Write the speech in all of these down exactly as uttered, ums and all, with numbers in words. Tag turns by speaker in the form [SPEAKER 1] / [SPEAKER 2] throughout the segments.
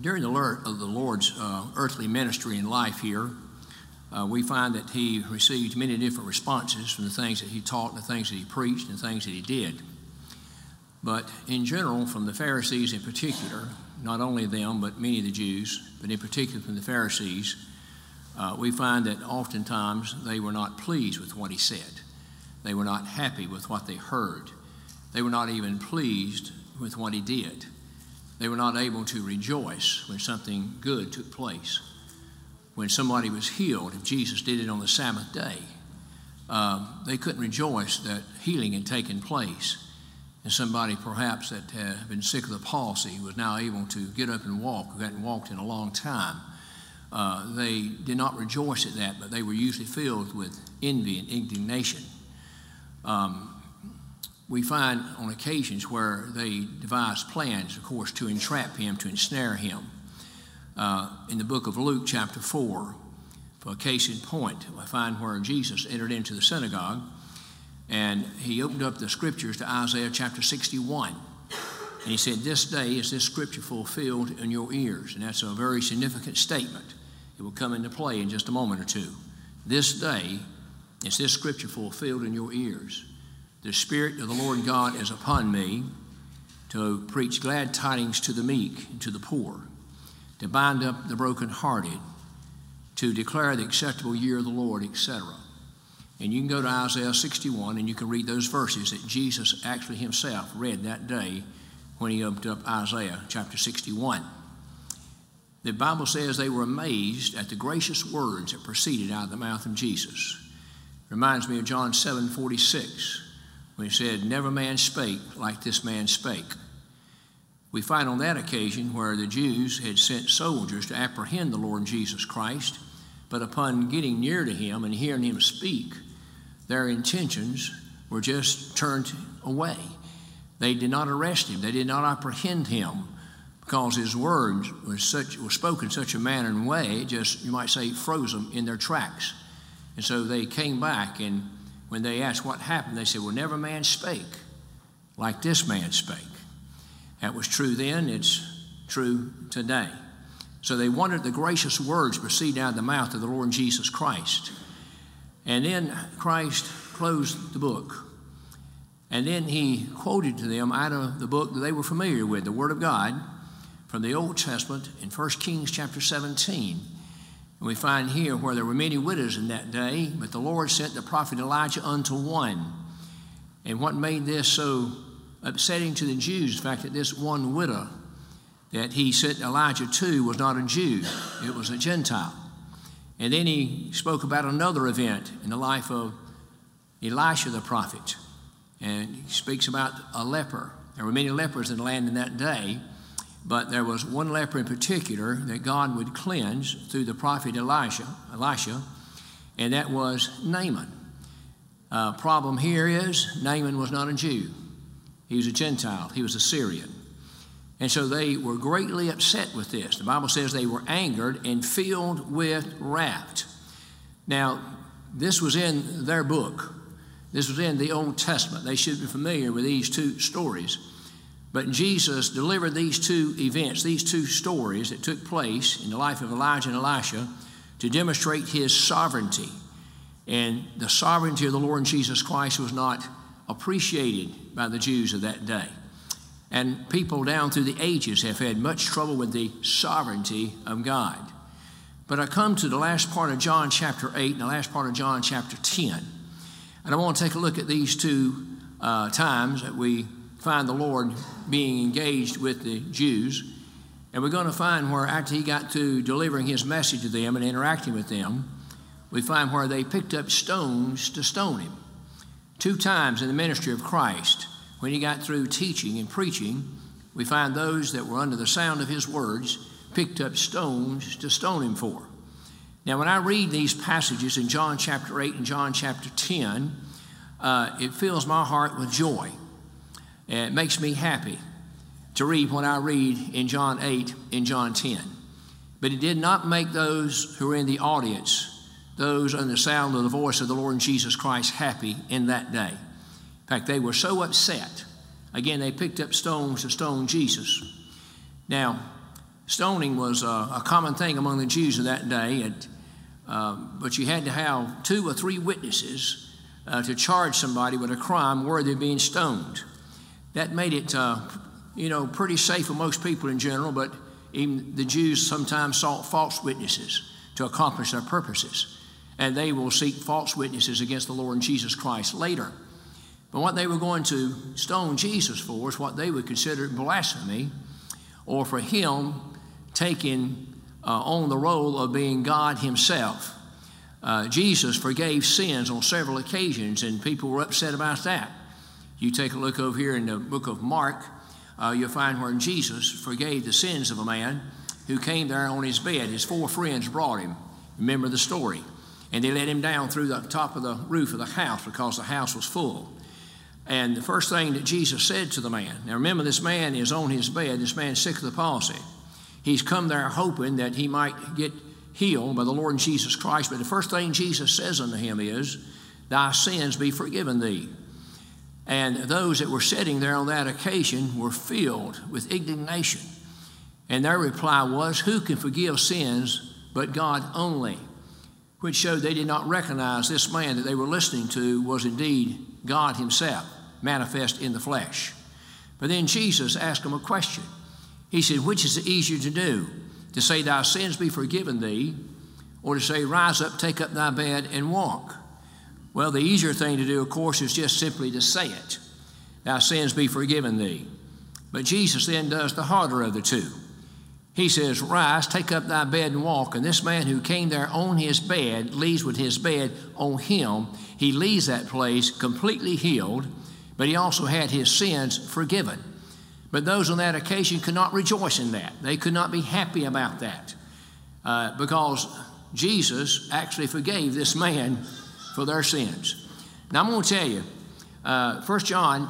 [SPEAKER 1] during the, of the Lord's uh, earthly ministry and life here, uh, we find that he received many different responses from the things that he taught, and the things that he preached, and the things that he did. But in general, from the Pharisees in particular, not only them, but many of the Jews, but in particular from the Pharisees, uh, we find that oftentimes they were not pleased with what he said. They were not happy with what they heard. They were not even pleased with what he did. They were not able to rejoice when something good took place. When somebody was healed, if Jesus did it on the Sabbath day, um, they couldn't rejoice that healing had taken place. And somebody perhaps that had been sick of the palsy was now able to get up and walk, who hadn't walked in a long time. Uh, they did not rejoice at that, but they were usually filled with envy and indignation. Um, we find on occasions where they devised plans, of course, to entrap him, to ensnare him. Uh, in the book of Luke, chapter four, for a case in point, I find where Jesus entered into the synagogue, and he opened up the scriptures to Isaiah chapter sixty-one. And he said, "This day is this scripture fulfilled in your ears." And that's a very significant statement. It will come into play in just a moment or two. This day is this scripture fulfilled in your ears. The Spirit of the Lord God is upon me to preach glad tidings to the meek and to the poor, to bind up the brokenhearted, to declare the acceptable year of the Lord, et cetera. And you can go to Isaiah sixty-one and you can read those verses that Jesus actually himself read that day when he opened up Isaiah chapter sixty-one. The Bible says they were amazed at the gracious words that proceeded out of the mouth of Jesus. It reminds me of John seven forty-six, when he said, "Never man spake like this man spake." We find on that occasion where the Jews had sent soldiers to apprehend the Lord Jesus Christ, but upon getting near to him and hearing him speak, their intentions were just turned away. They did not arrest him. They did not apprehend him because his words were, such, were spoken in such a manner and way, it just, you might say, froze them in their tracks. And so they came back, and when they asked what happened, they said, "Well, never man spake like this man spake." That was true then, it's true today. So they wanted the gracious words proceed out of the mouth of the Lord Jesus Christ. And then Christ closed the book. And then he quoted to them out of the book that they were familiar with, the Word of God, from the Old Testament in First Kings chapter seventeen. And we find here where there were many widows in that day, but the Lord sent the prophet Elijah unto one. And what made this so upsetting to the Jews, the fact that this one widow that he sent Elijah to was not a Jew, it was a Gentile. And then he spoke about another event in the life of Elisha the prophet. And he speaks about a leper. There were many lepers in the land in that day, but there was one leper in particular that God would cleanse through the prophet Elisha, Elisha, and that was Naaman. Uh, problem here is Naaman was not a Jew. He was a Gentile. He was a Syrian. And so they were greatly upset with this. The Bible says they were angered and filled with wrath. Now, this was in their book. This was in the Old Testament. They should be familiar with these two stories. But Jesus delivered these two events, these two stories that took place in the life of Elijah and Elisha to demonstrate his sovereignty. And the sovereignty of the Lord Jesus Christ was not appreciated by the Jews of that day. And people down through the ages have had much trouble with the sovereignty of God. But I come to the last part of John chapter eight and the last part of John chapter ten. And I want to take a look at these two uh, times that we find the Lord being engaged with the Jews. And we're going to find where after he got to delivering his message to them and interacting with them, we find where they picked up stones to stone him. Two times in the ministry of Christ, when he got through teaching and preaching, we find those that were under the sound of his words picked up stones to stone him for. Now, when I read these passages in John chapter eight and John chapter ten, uh, it fills my heart with joy. And it makes me happy to read what I read in John eight and John ten. But it did not make those who were in the audience, those under the sound of the voice of the Lord Jesus Christ, happy in that day. In fact, they were so upset. Again, they picked up stones to stone Jesus. Now, Stoning was a, a common thing among the Jews of that day, and, uh, but you had to have two or three witnesses uh, to charge somebody with a crime worthy of being stoned. That made it, uh, you know, pretty safe for most people in general, but even the Jews sometimes sought false witnesses to accomplish their purposes. And they will seek false witnesses against the Lord Jesus Christ later. But what they were going to stone Jesus for is what they would consider blasphemy, or for him taking uh, on the role of being God himself. Uh, Jesus forgave sins on several occasions, and people were upset about that. You take a look over here in the book of Mark, uh, you'll find where Jesus forgave the sins of a man who came there on his bed. His four friends brought him. Remember the story. And they let him down through the top of the roof of the house because the house was full. And the first thing that Jesus said to the man, now remember, this man is on his bed. This man's sick of the palsy. He's come there hoping that he might get healed by the Lord Jesus Christ. But the first thing Jesus says unto him is, thy sins be forgiven thee. And those that were sitting there on that occasion were filled with indignation. And their reply was, who can forgive sins but God only? Which showed they did not recognize this man that they were listening to was indeed God himself, manifest in the flesh. But then Jesus asked him a question. He said, which is easier to do, to say thy sins be forgiven thee, or to say rise up, take up thy bed, and walk? Well, the easier thing to do, of course, is just simply to say it. Thy sins be forgiven thee. But Jesus then does the harder of the two. He says, rise, take up thy bed and walk. And this man who came there on his bed leaves with his bed on him. He leaves that place completely healed, but he also had his sins forgiven. But those on that occasion could not rejoice in that. They could not be happy about that uh, because Jesus actually forgave this man for their sins. Now I'm going to tell you, uh, First John,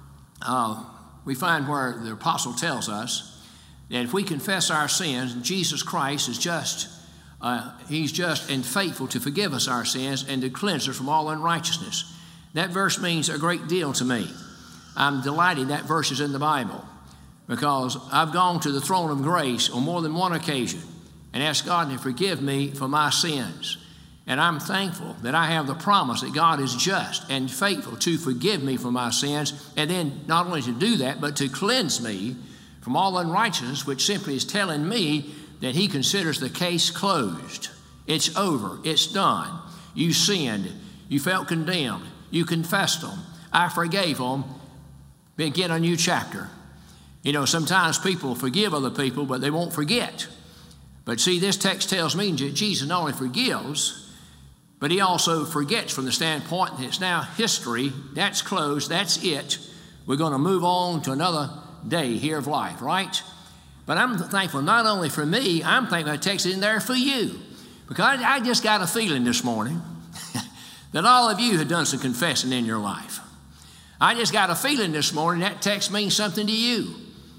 [SPEAKER 1] uh, we find where the apostle tells us that if we confess our sins, Jesus Christ is just, uh, he's just and faithful to forgive us our sins and to cleanse us from all unrighteousness. That verse means a great deal to me. I'm delighted that verse is in the Bible because I've gone to the throne of grace on more than one occasion and asked God to forgive me for my sins. And I'm thankful that I have the promise that God is just and faithful to forgive me for my sins, and then not only to do that, but to cleanse me from all unrighteousness, which simply is telling me that he considers the case closed. It's over. It's done. You sinned. You felt condemned. You confessed them. I forgave them. Begin a new chapter. You know, sometimes people forgive other people, but they won't forget. But see, this text tells me that Jesus not only forgives, but he also forgets from the standpoint that it's now history. That's closed. That's it. We're going to move on to another day here of life, right? But I'm thankful not only for me, I'm thankful that text is in there for you. Because I just got a feeling this morning that all of you have done some confessing in your life. I just got a feeling this morning that text means something to you.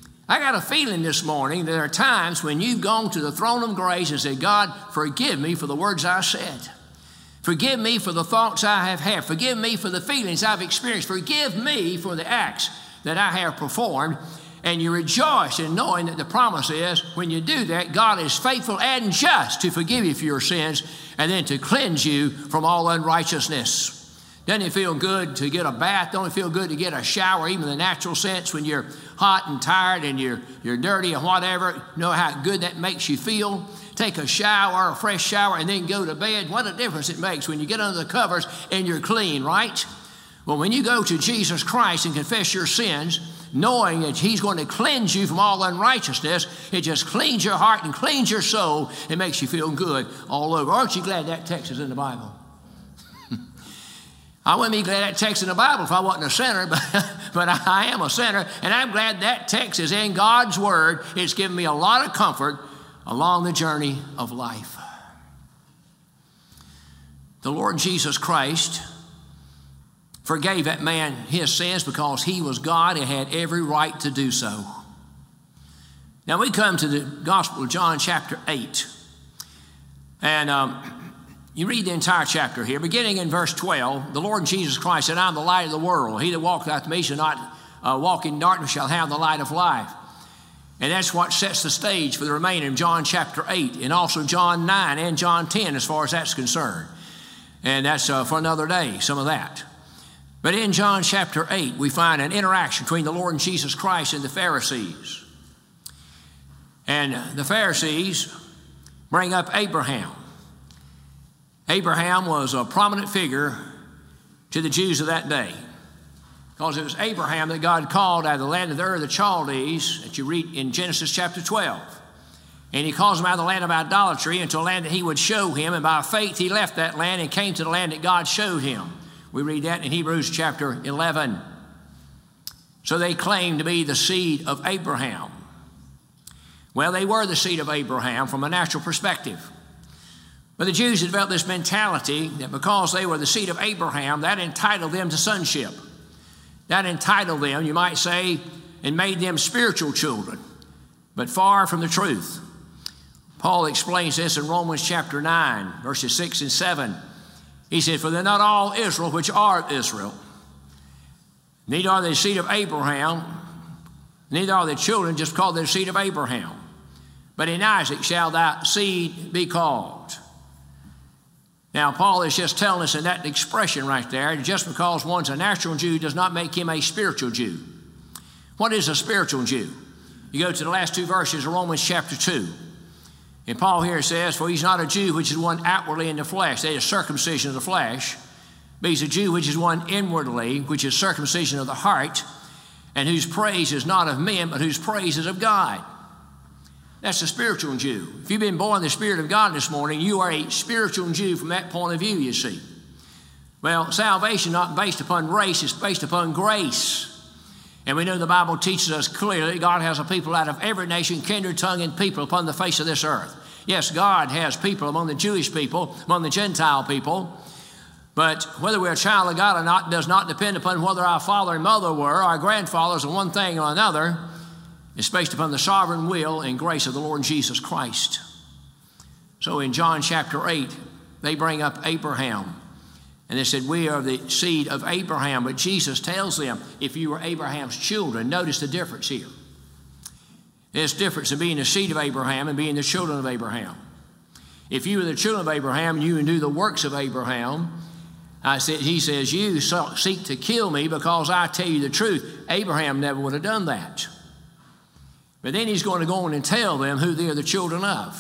[SPEAKER 1] I got a feeling this morning that there are times when you've gone to the throne of grace and said, God, forgive me for the words I said. Forgive me for the thoughts I have had. Forgive me for the feelings I've experienced. Forgive me for the acts that I have performed. And you rejoice in knowing that the promise is when you do that, God is faithful and just to forgive you for your sins and then to cleanse you from all unrighteousness. Doesn't it feel good to get a bath? Don't it feel good to get a shower, even in the natural sense, when you're hot and tired and you're, you're dirty and whatever? You know how good that makes you feel? Take a shower, a fresh shower, and then go to bed. What a difference it makes when you get under the covers and you're clean, right? Well, when you go to Jesus Christ and confess your sins, knowing that he's going to cleanse you from all unrighteousness, it just cleans your heart and cleans your soul. It makes you feel good all over. Aren't you glad that text is in the Bible? I wouldn't be glad that text in the Bible if I wasn't a sinner, but, but I am a sinner, and I'm glad that text is in God's Word. It's given me a lot of comfort along the journey of life. The Lord Jesus Christ forgave that man his sins because he was God and had every right to do so. Now we come to the Gospel of John chapter eight, and um, you read the entire chapter here, beginning in verse twelve. The Lord Jesus Christ said, I am the light of the world. He that walketh after me shall not uh, walk in darkness, shall have the light of life. And that's what sets the stage for the remainder of John chapter eight, and also John nine and John ten as far as that's concerned. And that's uh, for another day, some of that. But in John chapter eight, we find an interaction between the Lord and Jesus Christ and the Pharisees. And the Pharisees bring up Abraham. Abraham was a prominent figure to the Jews of that day, because it was Abraham that God called out of the land of the Ur of the Chaldees, that you read in Genesis chapter twelve. And he calls him out of the land of idolatry into a land that he would show him, and by faith he left that land and came to the land that God showed him. We read that in Hebrews chapter eleven. So they claimed to be the seed of Abraham. Well, they were the seed of Abraham from a natural perspective. But the Jews had developed this mentality that because they were the seed of Abraham, that entitled them to sonship. That entitled them, you might say, and made them spiritual children, but far from the truth. Paul explains this in Romans chapter nine, verses six and seven. He said, "For they're not all Israel which are of Israel. Neither are they the seed of Abraham, neither are they children just called the seed of Abraham. But in Isaac shall thy seed be called." Now, Paul is just telling us in that expression right there, just because one's a natural Jew does not make him a spiritual Jew. What is a spiritual Jew? You go to the last two verses of Romans chapter two. And Paul here says, "For he's not a Jew which is one outwardly in the flesh," that is circumcision of the flesh, "but he's a Jew which is one inwardly, which is circumcision of the heart, and whose praise is not of men, but whose praise is of God." That's a spiritual Jew. If you've been born in the Spirit of God this morning, you are a spiritual Jew from that point of view, you see. Well, salvation is not based upon race, it's based upon grace. And we know the Bible teaches us clearly God has a people out of every nation, kindred, tongue, and people upon the face of this earth. Yes, God has people among the Jewish people, among the Gentile people, but whether we're a child of God or not does not depend upon whether our father and mother were, our grandfathers, or one thing or another. It's based upon the sovereign will and grace of the Lord Jesus Christ. So in John chapter eight, they bring up Abraham. And they said, "We are the seed of Abraham." But Jesus tells them, if you were Abraham's children, notice the difference here. There's a difference in being the seed of Abraham and being the children of Abraham. If you were the children of Abraham, you would do the works of Abraham. I said, he says, "You seek to kill me because I tell you the truth." Abraham never would have done that. But then he's going to go on and tell them who they are the children of.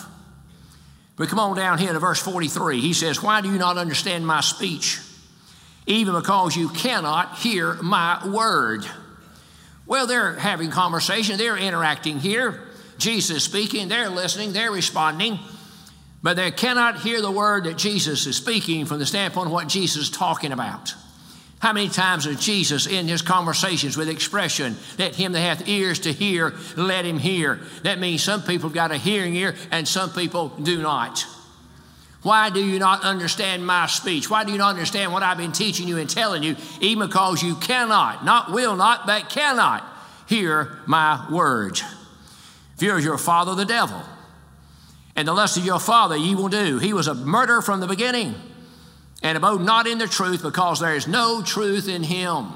[SPEAKER 1] But come on down here to verse forty-three. He says, "Why do you not understand my speech? Even because you cannot hear my word." Well, they're having conversation. They're interacting here. Jesus is speaking. They're listening. They're responding. But they cannot hear the word that Jesus is speaking from the standpoint of what Jesus is talking about. How many times has Jesus in his conversations with expression, "Let him that hath ears to hear, let him hear"? That means some people have got a hearing ear and some people do not. Why do you not understand my speech? Why do you not understand what I've been teaching you and telling you? Even because you cannot, not will not, but cannot hear my words. Fear your father, the devil, and the lust of your father ye will do. He was a murderer from the beginning, and abode not in the truth, because there is no truth in him.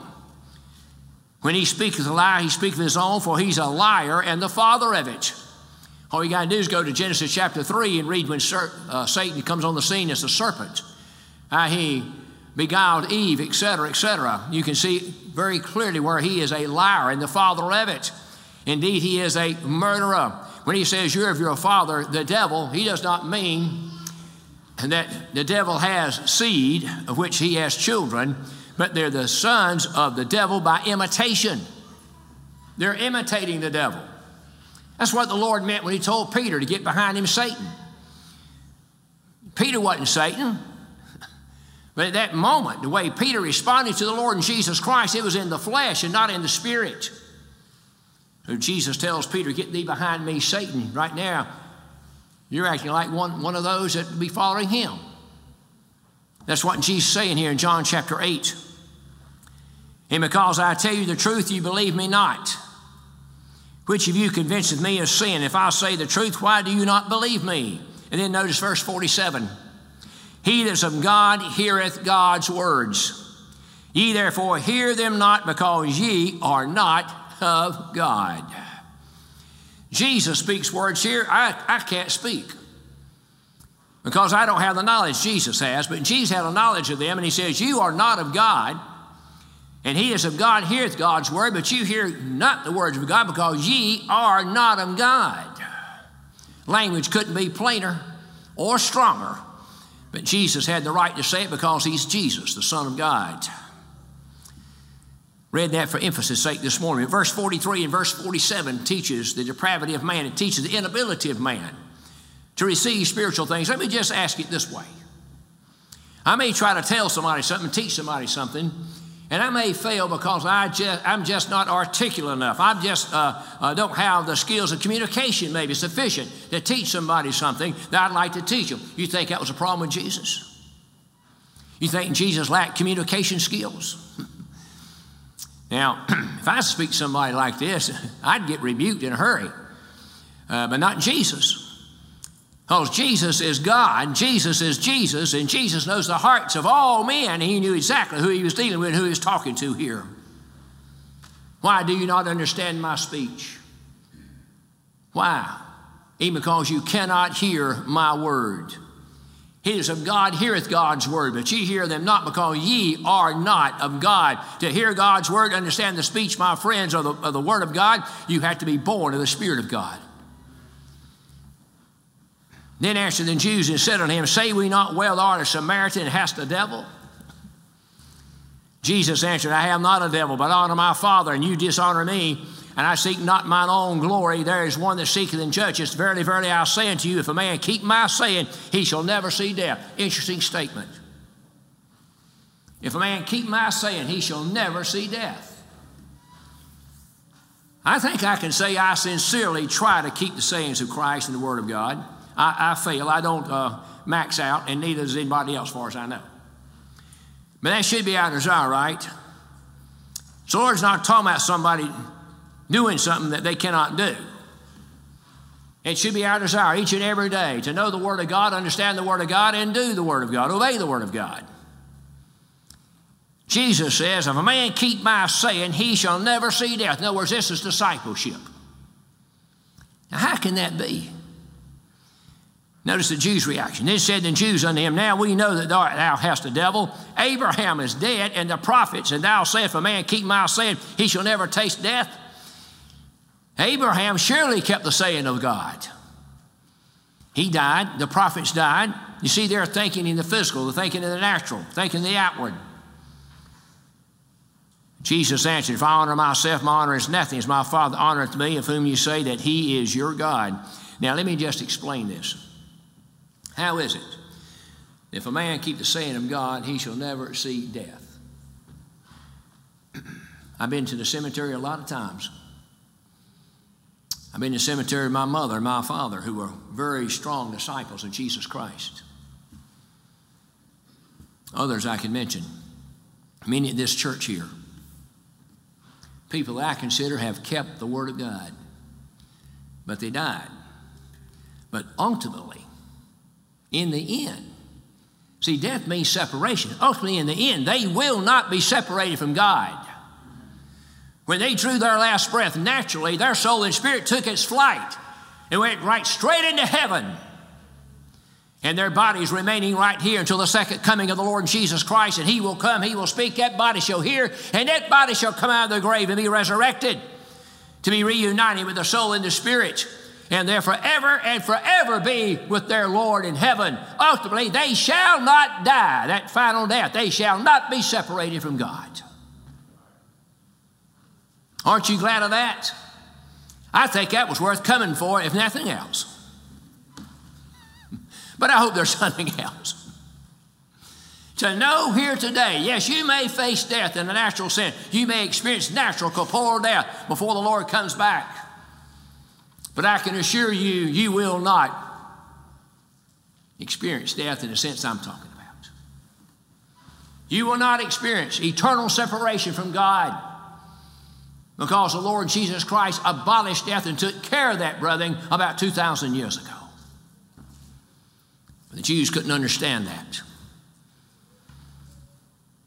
[SPEAKER 1] When he speaketh a lie, he speaketh his own, for he's a liar and the father of it. All you got to do is go to Genesis chapter three and read when uh, Satan comes on the scene as a serpent. How he beguiled Eve, et cetera, et cetera. You can see very clearly where he is a liar and the father of it. Indeed, he is a murderer. When he says you're of your father, the devil, he does not mean that the devil has seed of which he has children, but they're the sons of the devil by imitation. They're imitating the devil. That's what the Lord meant when he told Peter to get behind him, Satan. Peter wasn't Satan. But at that moment, the way Peter responded to the Lord and Jesus Christ, it was in the flesh and not in the spirit. So Jesus tells Peter, "Get thee behind me, Satan." Right now, you're acting like one, one of those that would be following him. That's what Jesus is saying here in John chapter eight. "And because I tell you the truth, you believe me not. Which of you convinceth me of sin? If I say the truth, why do you not believe me?" And then notice verse forty-seven. "He that's of God heareth God's words. Ye therefore hear them not, because ye are not of God." Jesus speaks words here I, I can't speak because I don't have the knowledge Jesus has, but Jesus had a knowledge of them, and he says, you are not of God, and he is of God, heareth God's word, but you hear not the words of God, because ye are not of God. Language couldn't be plainer or stronger, but Jesus had the right to say it because he's Jesus, the Son of God. Read that for emphasis' sake this morning. Verse forty-three and verse forty-seven teaches the depravity of man. It teaches the inability of man to receive spiritual things. Let me just ask it this way. I may try to tell somebody something, teach somebody something, and I may fail because I just, I'm just not articulate enough. I just uh, uh, don't have the skills of communication maybe sufficient to teach somebody something that I'd like to teach them. You think that was a problem with Jesus? You think Jesus lacked communication skills? Now, if I speak to somebody like this, I'd get rebuked in a hurry, uh, but not Jesus. Because Jesus is God, Jesus is Jesus, and Jesus knows the hearts of all men, and he knew exactly who he was dealing with and who he was talking to here. Why do you not understand my speech? Why? Even because you cannot hear my word. He is of God, heareth God's word, but ye hear them not, because ye are not of God. To hear God's word, understand the speech, my friends, of the, of the word of God, you have to be born of the Spirit of God. Then answered the Jews and said unto him, say we not well, thou art a Samaritan, and hast a devil? Jesus answered, I have not a devil, but honor my Father, and you dishonor me, and I seek not mine own glory. There is one that seeketh and judgeth. Verily, verily, I say unto you, if a man keep my saying, he shall never see death. Interesting statement. If a man keep my saying, he shall never see death. I think I can say I sincerely try to keep the sayings of Christ and the Word of God. I, I fail. I don't uh, max out, and neither does anybody else, as far as I know. But that should be our desire, right? So the Lord's not talking about somebody doing something that they cannot do. It should be our desire each and every day to know the Word of God, understand the Word of God, and do the Word of God, obey the Word of God. Jesus says, if a man keep my saying, he shall never see death. In other words, this is discipleship. Now, how can that be? Notice the Jews' reaction. Then said the Jews unto him, now we know that thou, thou hast a devil. Abraham is dead, and the prophets, and thou sayest, if a man keep my saying, he shall never taste death. Abraham surely kept the saying of God. He died. The prophets died. You see, they're thinking in the physical, they're thinking in the natural, thinking the outward. Jesus answered, if I honor myself, my honor is nothing. As my Father honoreth me, of whom you say that he is your God. Now, let me just explain this. How is it? If a man keep the saying of God, he shall never see death. I've been to the cemetery a lot of times. I've been to the cemetery of my mother and my father, who were very strong disciples of Jesus Christ. Others I can mention. Many at this church here. People that I consider have kept the Word of God. But they died. But ultimately, in the end, see, death means separation. Ultimately, in the end, they will not be separated from God. When they drew their last breath, naturally, their soul and spirit took its flight and went right straight into heaven. And their bodies remaining right here until the second coming of the Lord Jesus Christ. And he will come, he will speak, that body shall hear, and that body shall come out of the grave and be resurrected to be reunited with the soul and the spirit. And there forever and forever be with their Lord in heaven. Ultimately, they shall not die, that final death. They shall not be separated from God. Aren't you glad of that? I think that was worth coming for, if nothing else. But I hope there's something else. To know here today, yes, you may face death in a natural sense. You may experience natural corporeal death before the Lord comes back. But I can assure you, you will not experience death in the sense I'm talking about. You will not experience eternal separation from God, because the Lord Jesus Christ abolished death and took care of that, brethren, about two thousand years ago. But the Jews couldn't understand that.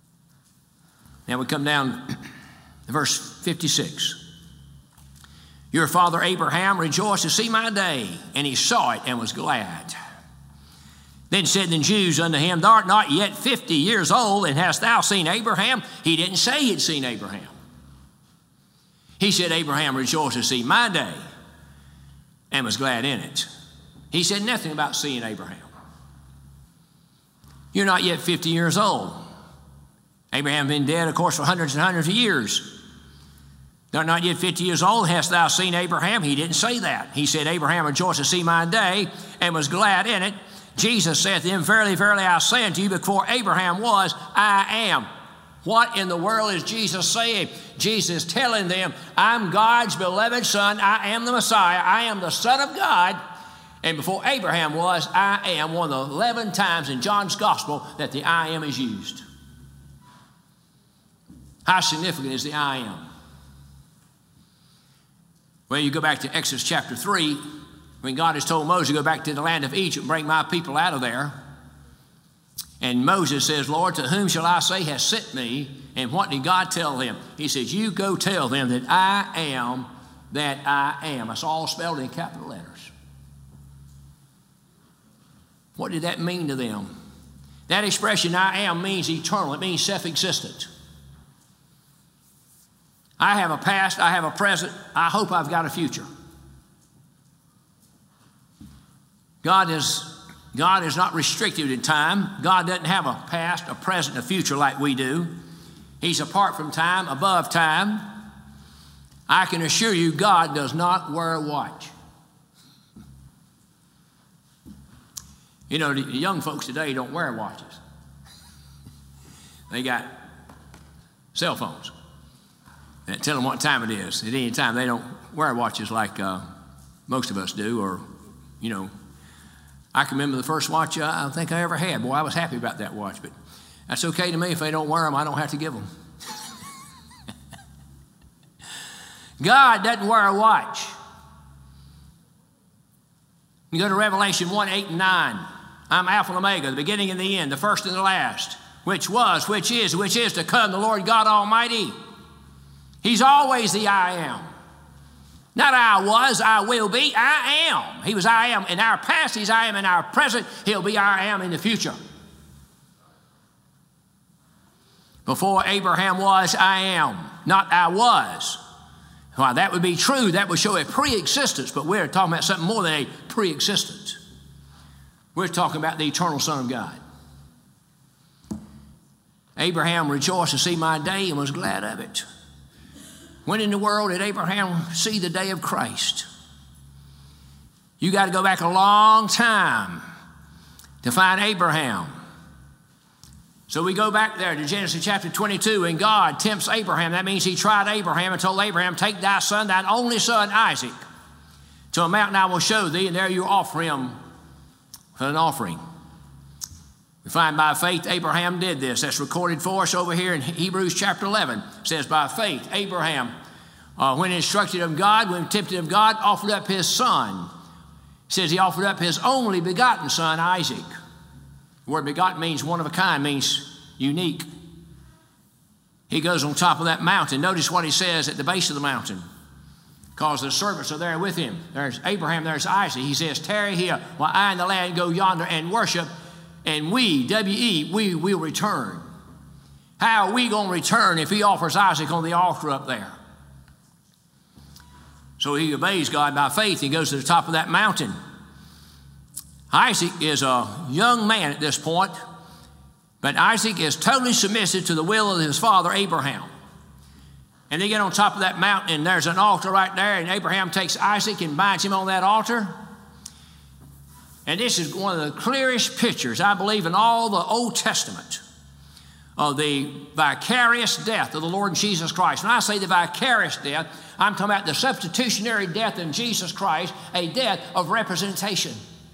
[SPEAKER 1] Now we come down to verse fifty-six. Your father Abraham rejoiced to see my day, and he saw it and was glad. Then said the Jews unto him, Thou art not yet fifty years old, and hast thou seen Abraham? He didn't say he'd seen Abraham. He said, Abraham rejoiced to see my day, and was glad in it. He said nothing about seeing Abraham. You're not yet fifty years old. Abraham had been dead, of course, for hundreds and hundreds of years. Thou art not yet fifty years old, hast thou seen Abraham? He didn't say that. He said, Abraham rejoiced to see my day, and was glad in it. Jesus saith to him, Verily, verily, I say unto you, before Abraham was, I am. What in the world is Jesus saying? Jesus telling them, I'm God's beloved Son. I am the Messiah. I am the Son of God. And before Abraham was, I am, one of the eleven times in John's Gospel that the I am is used. How significant is the I am? Well, you go back to Exodus chapter three, when God has told Moses to go back to the land of Egypt and bring my people out of there. And Moses says, Lord, to whom shall I say has sent me? And what did God tell him? He says, you go tell them that I am that I am. It's all spelled in capital letters. What did that mean to them? That expression, I am, means eternal. It means self-existent. I have a past, I have a present, I hope I've got a future. God is, God is not restricted in time. God doesn't have a past, a present, a future like we do. He's apart from time, above time. I can assure you God does not wear a watch. You know, the young folks today don't wear watches. They got cell phones that tell them what time it is at any time. They don't wear watches like uh, most of us do, or, you know, I can remember the first watch I think I ever had. Boy, I was happy about that watch, but that's okay to me. If they don't wear them, I don't have to give them. God doesn't wear a watch. You go to Revelation one, eight, and nine. I'm Alpha and Omega, the beginning and the end, the first and the last, which was, which is, which is to come, the Lord God Almighty. He's always the I am. Not I was, I will be, I am. He was I am in our past, he's I am in our present, he'll be I am in the future. Before Abraham was, I am, not I was. While that would be true, that would show a pre-existence, but we're talking about something more than a pre-existence. We're talking about the eternal Son of God. Abraham rejoiced to see my day and was glad of it. When in the world did Abraham see the day of Christ? You got to go back a long time to find Abraham. So we go back there to Genesis chapter twenty-two, and God tempts Abraham. That means he tried Abraham and told Abraham, take thy son, thine only son Isaac, to a mountain I will show thee, and there you offer him for an offering. We find by faith Abraham did this. That's recorded for us over here in Hebrews chapter eleven. It says, by faith Abraham, uh, when instructed of God, when tempted of God, offered up his son. It says he offered up his only begotten son, Isaac. The word begotten means one of a kind, means unique. He goes on top of that mountain. Notice what he says at the base of the mountain. Because the servants are there with him. There's Abraham, there's Isaac. He says, tarry here while I and the lad go yonder and worship. And we, W E, we will return. How are we going to return if he offers Isaac on the altar up there? So he obeys God by faith. He goes to the top of that mountain. Isaac is a young man at this point, but Isaac is totally submissive to the will of his father Abraham. And they get on top of that mountain, and there's an altar right there, and Abraham takes Isaac and binds him on that altar. And this is one of the clearest pictures, I believe, in all the Old Testament of the vicarious death of the Lord Jesus Christ. When I say the vicarious death, I'm talking about the substitutionary death in Jesus Christ, a death of representation.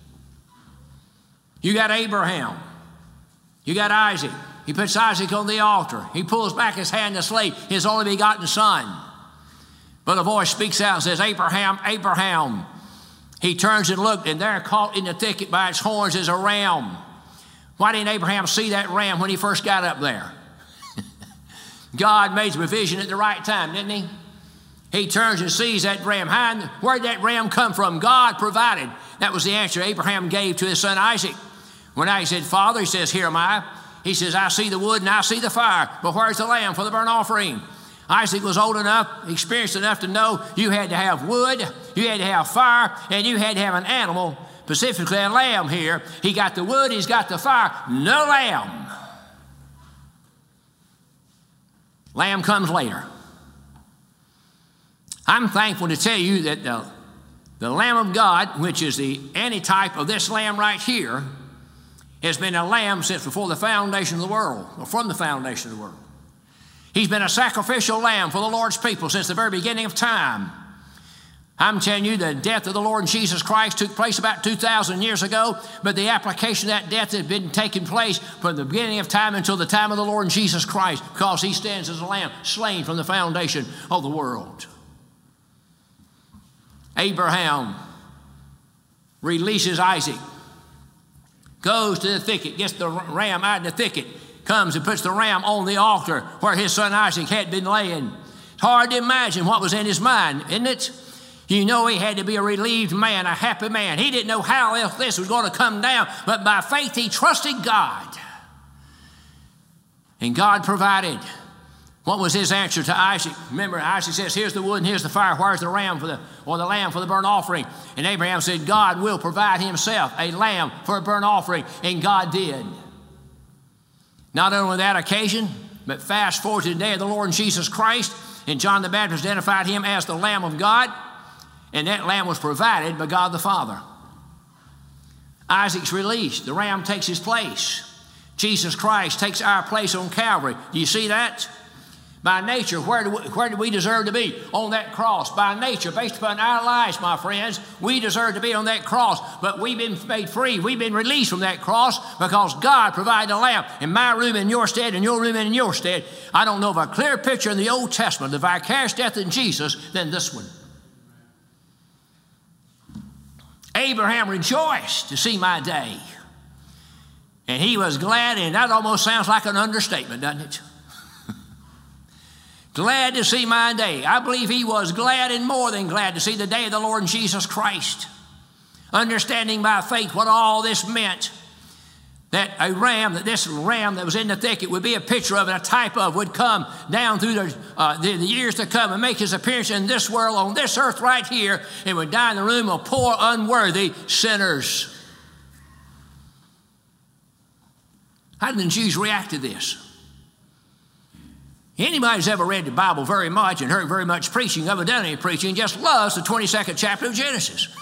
[SPEAKER 1] You got Abraham. You got Isaac. He puts Isaac on the altar. He pulls back his hand to slay his only begotten son. But a voice speaks out and says, Abraham, Abraham. He turns and looked, and there caught in the thicket by its horns is a ram. Why didn't Abraham see that ram when he first got up there? God made the provision at the right time, didn't he? He turns and sees that ram. How, where'd that ram come from? God provided. That was the answer Abraham gave to his son Isaac. When Isaac said, Father, he says, here am I. He says, I see the wood and I see the fire, but where's the lamb for the burnt offering? Isaac was old enough, experienced enough to know you had to have wood, you had to have fire, and you had to have an animal, specifically a lamb here. He got the wood, he's got the fire, no lamb. Lamb comes later. I'm thankful to tell you that the, the Lamb of God, which is the antitype of this lamb right here, has been a lamb since before the foundation of the world, or from the foundation of the world. He's been a sacrificial lamb for the Lord's people since the very beginning of time. I'm telling you, the death of the Lord Jesus Christ took place about two thousand years ago, but the application of that death has been taking place from the beginning of time until the time of the Lord Jesus Christ, because he stands as a lamb slain from the foundation of the world. Abraham releases Isaac, goes to the thicket, gets the ram out of the thicket, comes and puts the ram on the altar where his son Isaac had been laying. It's hard to imagine what was in his mind, isn't it? You know he had to be a relieved man, a happy man. He didn't know how else this was going to come down, but by faith he trusted God. And God provided. What was his answer to Isaac? Remember, Isaac says, here's the wood and here's the fire. Where's the ram for the, or the lamb for the burnt offering? And Abraham said, God will provide himself a lamb for a burnt offering. And God did. Not only that occasion, but fast forward to the day of the Lord Jesus Christ, and John the Baptist identified him as the Lamb of God, and that lamb was provided by God the Father. Isaac's released. The ram takes his place. Jesus Christ takes our place on Calvary. Do you see that? By nature, where do, we, where do we deserve to be? On that cross. By nature, based upon our lives, my friends, we deserve to be on that cross. But we've been made free. We've been released from that cross because God provided a lamb in my room in your stead and your room in your stead. I don't know of a clearer picture in the Old Testament, the vicarious death in Jesus, than this one. Abraham rejoiced to see my day. And he was glad, and that almost sounds like an understatement, doesn't it? Glad to see my day. I believe he was glad and more than glad to see the day of the Lord Jesus Christ. Understanding by faith what all this meant. That a ram, that this ram that was in the thicket would be a picture of and a type of, would come down through the, uh, the, the years to come and make his appearance in this world, on this earth right here, and would die in the room of poor, unworthy sinners. How did the Jews react to this? Anybody who's ever read the Bible very much and heard very much preaching, ever done any preaching, just loves the twenty-second chapter of Genesis.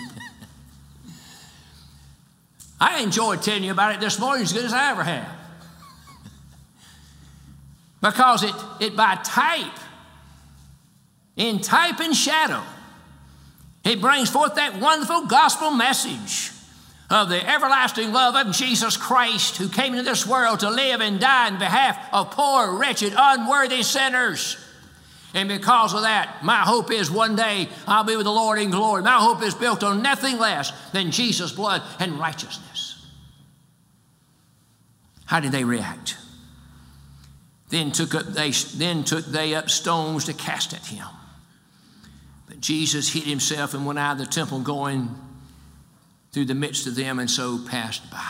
[SPEAKER 1] I enjoyed telling you about it this morning as good as I ever have. Because it, it by type, in type and shadow, it brings forth that wonderful gospel message of the everlasting love of Jesus Christ, who came into this world to live and die in behalf of poor, wretched, unworthy sinners. And because of that, my hope is one day I'll be with the Lord in glory. My hope is built on nothing less than Jesus' blood and righteousness. How did they react? Then took up they, then took they up stones to cast at him. But Jesus hid himself and went out of the temple, going through the midst of them, and so passed by.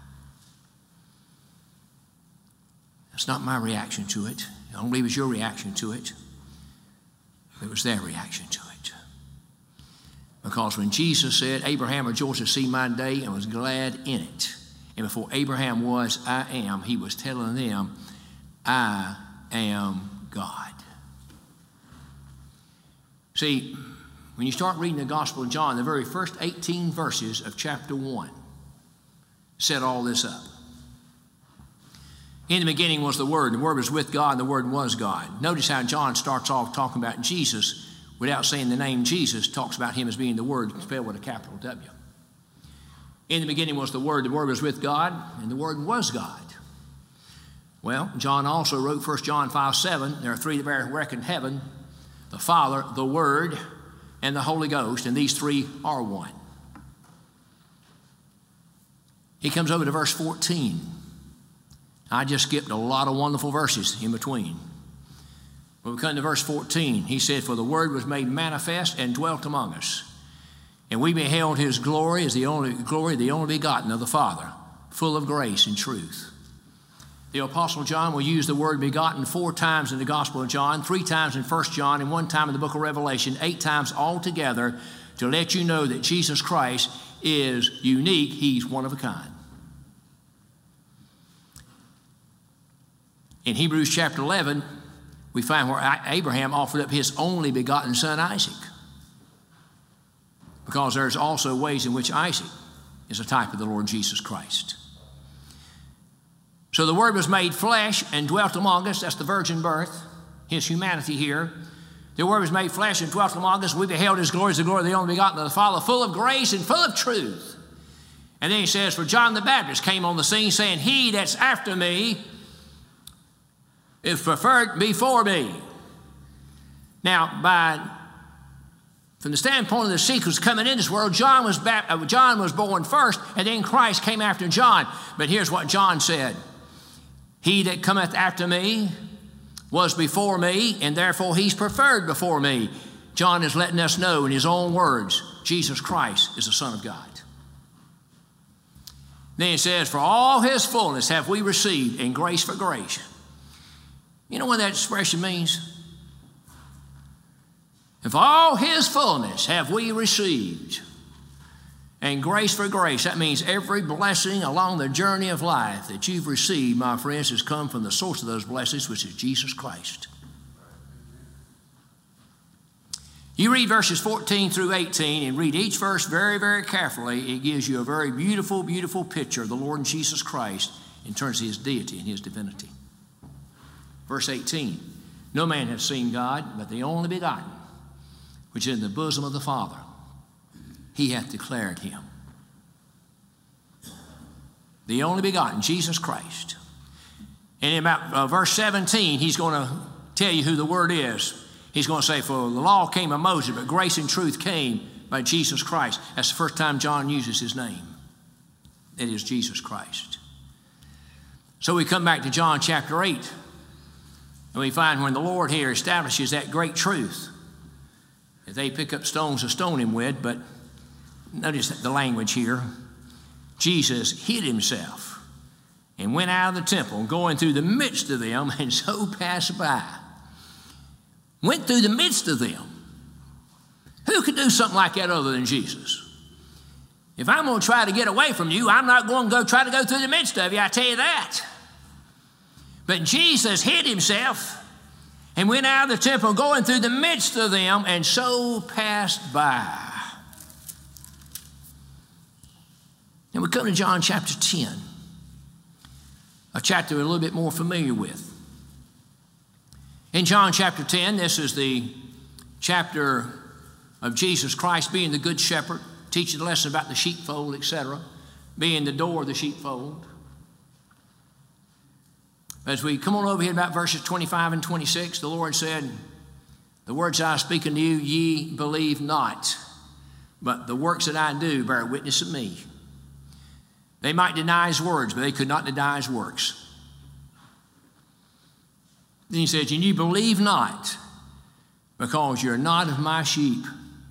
[SPEAKER 1] That's not my reaction to it. I don't believe it was your reaction to it. It was their reaction to it. Because when Jesus said, Abraham rejoiced to see my day and was glad in it, and before Abraham was, I am, he was telling them, I am God. See, when you start reading the Gospel of John, the very first eighteen verses of chapter one set all this up. In the beginning was the Word. The Word was with God, and the Word was God. Notice how John starts off talking about Jesus without saying the name Jesus, talks about him as being the Word, spelled with a capital W. In the beginning was the Word. The Word was with God, and the Word was God. Well, John also wrote First John five seven, there are three that are reckoned heaven, the Father, the Word, and the Holy Ghost, and these three are one. He comes over to verse fourteen. I just skipped a lot of wonderful verses in between. When we come to verse fourteen, he said, for the Word was made manifest and dwelt among us. And we beheld his glory as the only glory, the only begotten of the Father, full of grace and truth. The Apostle John will use the word begotten four times in the Gospel of John, three times in First John, and one time in the book of Revelation, eight times altogether, to let you know that Jesus Christ is unique. He's one of a kind. In Hebrews chapter eleven, we find where Abraham offered up his only begotten son, Isaac, because there's also ways in which Isaac is a type of the Lord Jesus Christ. So the Word was made flesh and dwelt among us. That's the virgin birth, his humanity here. The Word was made flesh and dwelt among us. We beheld his glory as the glory of the only begotten of the Father, full of grace and full of truth. And then he says, for John the Baptist came on the scene saying, he that's after me is preferred before me. Now, by from the standpoint of the sequence coming in this world, John was, uh, John was born first, and then Christ came after John. But here's what John said. He that cometh after me was before me, and therefore he's preferred before me. John is letting us know in his own words, Jesus Christ is the Son of God. Then he says, for all his fullness have we received, and grace for grace. You know what that expression means? If all his fullness have we received, and grace for grace, that means every blessing along the journey of life that you've received, my friends, has come from the source of those blessings, which is Jesus Christ. You read verses fourteen through eighteen and read each verse very, very carefully. It gives you a very beautiful, beautiful picture of the Lord Jesus Christ in terms of his deity and his divinity. Verse eighteen, no man hath seen God, but the only begotten, which is in the bosom of the Father, he hath declared him. The only begotten, Jesus Christ. And in about uh, verse seventeen, he's going to tell you who the Word is. He's going to say, for the law came of Moses, but grace and truth came by Jesus Christ. That's the first time John uses his name. It is Jesus Christ. So we come back to John chapter eight, and we find when the Lord here establishes that great truth, that they pick up stones to stone him with, but notice the language here. Jesus hid himself and went out of the temple, going through the midst of them, and so passed by. Went through the midst of them. Who could do something like that other than Jesus? If I'm going to try to get away from you, I'm not going to go try to go through the midst of you, I tell you that. But Jesus hid himself and went out of the temple, going through the midst of them, and so passed by. And we come to John chapter ten, a chapter we're a little bit more familiar with. In John chapter ten, this is the chapter of Jesus Christ being the good shepherd, teaching the lesson about the sheepfold, et cetera, being the door of the sheepfold. As we come on over here about verses twenty-five and twenty-six, the Lord said, the words I speak unto you, ye believe not, but the works that I do bear witness of me. They might deny his words, but they could not deny his works. Then he says, and you believe not, because you're not of my sheep.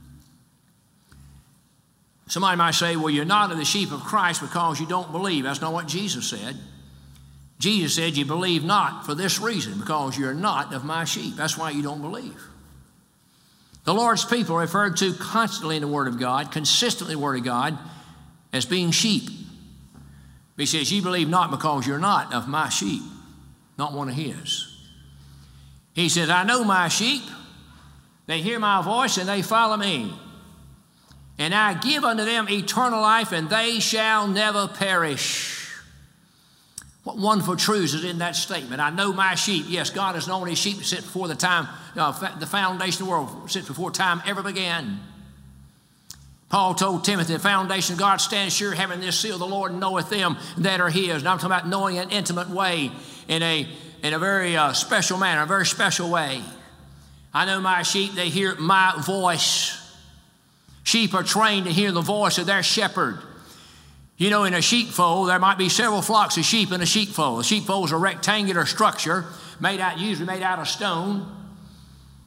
[SPEAKER 1] Somebody might say, well, you're not of the sheep of Christ because you don't believe. That's not what Jesus said. Jesus said, you believe not for this reason, because you're not of my sheep. That's why you don't believe. The Lord's people are referred to constantly in the Word of God, consistently in the Word of God, as being sheep. He says, you believe not because you're not of my sheep, not one of his. He says, I know my sheep. They hear my voice and they follow me. And I give unto them eternal life, and they shall never perish. What wonderful truths is in that statement. I know my sheep. Yes, God has known his sheep since before the time, uh, the foundation of the world, since before time ever began. Paul told Timothy, the foundation of God stands sure, having this seal, the Lord knoweth them that are his. And I'm talking about knowing in an intimate way, in a, in a very uh, special manner, a very special way. I know my sheep, they hear my voice. Sheep are trained to hear the voice of their shepherd. You know, in a sheepfold, there might be several flocks of sheep in a sheepfold. A sheepfold is a rectangular structure made out, usually made out of stone.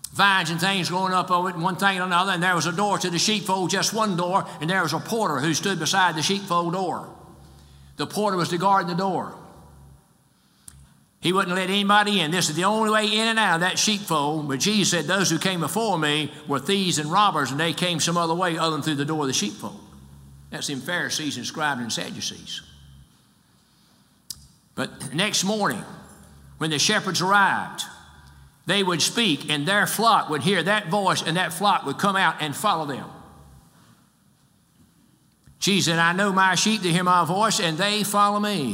[SPEAKER 1] vines and things growing up over it, and one thing and another, and there was a door to the sheepfold, just one door, and there was a porter who stood beside the sheepfold door. The porter was to guard the door. He wouldn't let anybody in. This is the only way in and out of that sheepfold. But Jesus said, those who came before me were thieves and robbers, and they came some other way other than through the door of the sheepfold. That's them Pharisees and scribes and Sadducees. But next morning, when the shepherds arrived, they would speak, and their flock would hear that voice, and that flock would come out and follow them. Jesus said, I know my sheep, they hear my voice, and they follow me.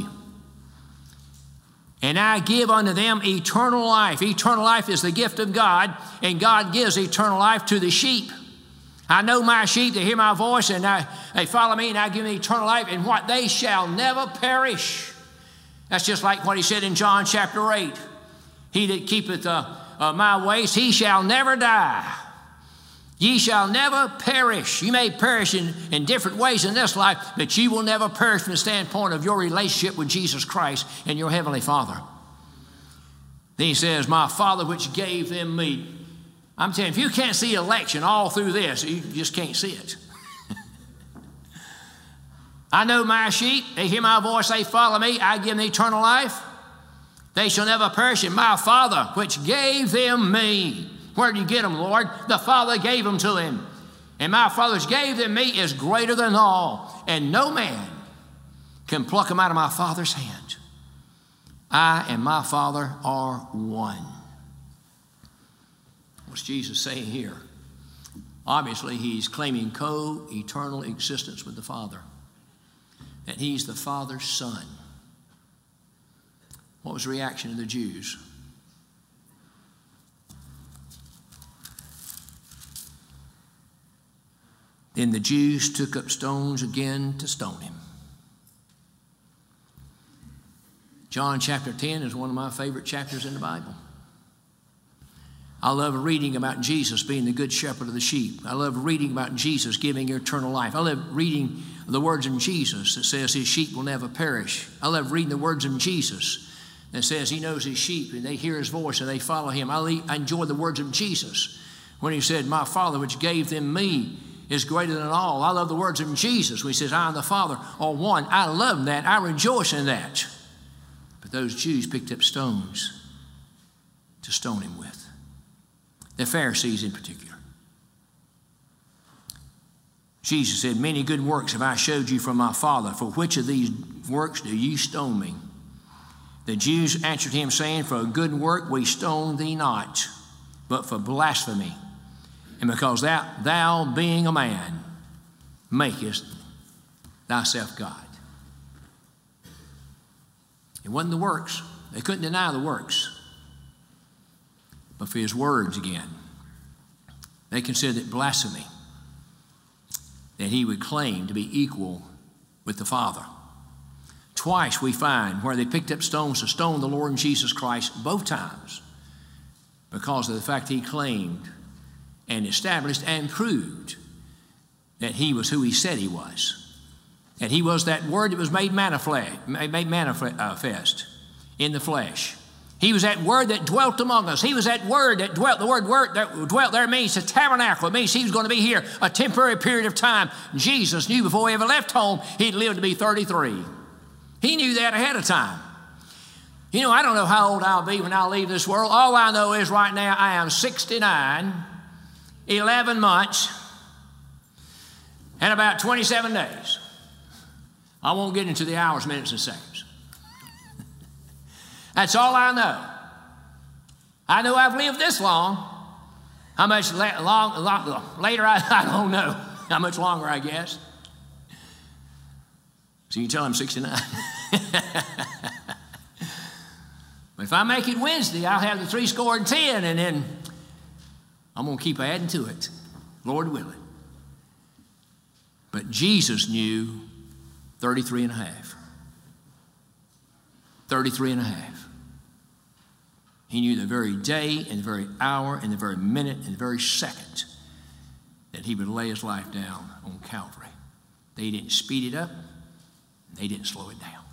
[SPEAKER 1] And I give unto them eternal life. Eternal life is the gift of God, and God gives eternal life to the sheep. I know my sheep, they hear my voice, and I, they follow me, and I give them eternal life, and what they shall never perish. That's just like what he said in John chapter eight. He that keepeth uh, uh, my ways, he shall never die. Ye shall never perish. You may perish in, in different ways in this life, but you will never perish from the standpoint of your relationship with Jesus Christ and your heavenly Father. Then he says, my Father which gave them me. I'm telling you, if you can't see election all through this, you just can't see it. I know my sheep, they hear my voice, they follow me, I give them eternal life. They shall never perish, and my Father which gave them me. Where did you get them, Lord? The Father gave them to him. And my Father which gave them me is greater than all, and no man can pluck them out of my Father's hand. I and my Father are one. What's Jesus saying here? Obviously, he's claiming co-eternal existence with the Father. And he's the Father's Son. What was the reaction of the Jews? Then the Jews took up stones again to stone him. John chapter ten is one of my favorite chapters in the Bible. I love reading about Jesus being the good shepherd of the sheep. I love reading about Jesus giving eternal life. I love reading the words in Jesus that says his sheep will never perish. I love reading the words in Jesus that says he knows his sheep and they hear his voice and they follow him. I enjoy the words of Jesus when he said, my Father which gave them me is greater than all. I love the words of Jesus when he says, I and the Father are one. I love that. I rejoice in that. But those Jews picked up stones to stone him with. The Pharisees in particular. Jesus said, many good works have I showed you from my Father. For which of these works do you stone me? The Jews answered him, saying, for a good work we stone thee not, but for blasphemy. And because thou, thou being a man, makest thyself God. It wasn't the works. They couldn't deny the works. But for his words again, they considered it blasphemy that he would claim to be equal with the Father. Twice we find where they picked up stones to stone the Lord Jesus Christ, both times, because of the fact he claimed and established and proved that he was who he said he was. That he was that word that was made manifest, made manifest in the flesh. He was that word that dwelt among us. He was that word that dwelt. The word word that dwelt there means a tabernacle. It means he was going to be here a temporary period of time. Jesus knew before he ever left home he'd live to be thirty-three. He knew that ahead of time. You know, I don't know how old I'll be when I leave this world. All I know is right now I am sixty-nine, eleven months, and about twenty-seven days. I won't get into the hours, minutes, and seconds. That's all I know. I know I've lived this long. How much la- long, long, later, I, I don't know. How much longer, I guess. So you tell I'm sixty-nine. But if I make it Wednesday, I'll have the three score and ten, and then I'm going to keep adding to it, Lord willing. But Jesus knew thirty-three and a half. thirty-three and a half. He knew the very day and the very hour and the very minute and the very second that he would lay his life down on Calvary. They didn't speed it up. They didn't slow it down.